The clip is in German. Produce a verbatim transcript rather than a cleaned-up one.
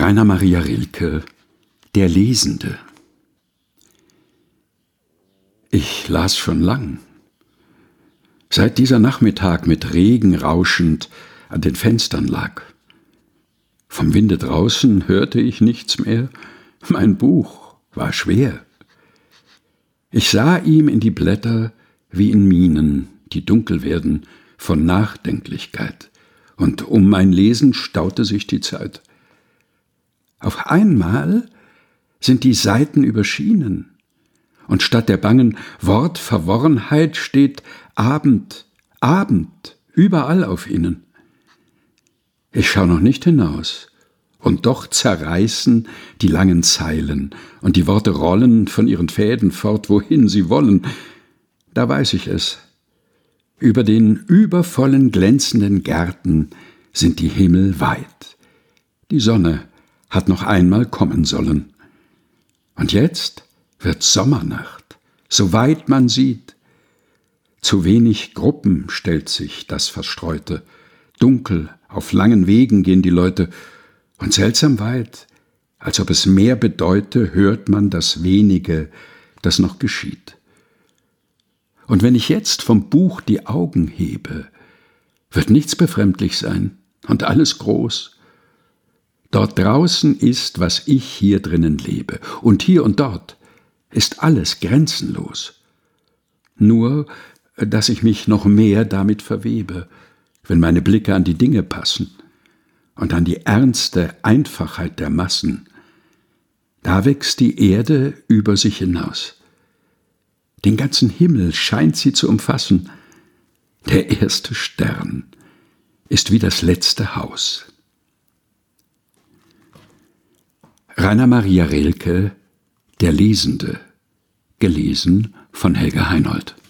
Rainer Maria Rilke, Der Lesende. Ich las schon lang. Seit dieser Nachmittag mit Regen rauschend an den Fenstern lag. Vom Winde draußen hörte ich nichts mehr, mein Buch war schwer. Ich sah ihm in die Blätter wie in Minen, die dunkel werden von Nachdenklichkeit, und um mein Lesen staute sich die Zeit. Auf einmal sind die Seiten überschienen, und statt der bangen Wortverworrenheit steht Abend, Abend, überall auf ihnen. Ich schau noch nicht hinaus, und doch zerreißen die langen Zeilen, und die Worte rollen von ihren Fäden fort, wohin sie wollen. Da weiß ich es. Über den übervollen glänzenden Gärten sind die Himmel weit. Die Sonne hat noch einmal kommen sollen. Und jetzt wird Sommernacht, soweit man sieht. Zu wenig Gruppen stellt sich das Verstreute. Dunkel, auf langen Wegen gehen die Leute, und seltsam weit, als ob es mehr bedeute, hört man das Wenige, das noch geschieht. Und wenn ich jetzt vom Buch die Augen hebe, wird nichts befremdlich sein und alles groß. Dort draußen ist, was ich hier drinnen lebe, und hier und dort ist alles grenzenlos. Nur, dass ich mich noch mehr damit verwebe, wenn meine Blicke an die Dinge passen und an die ernste Einfachheit der Massen. Da wächst die Erde über sich hinaus. Den ganzen Himmel scheint sie zu umfassen. Der erste Stern ist wie das letzte Haus. Rainer Maria Rilke, Der Lesende, gelesen von Helga Heinold.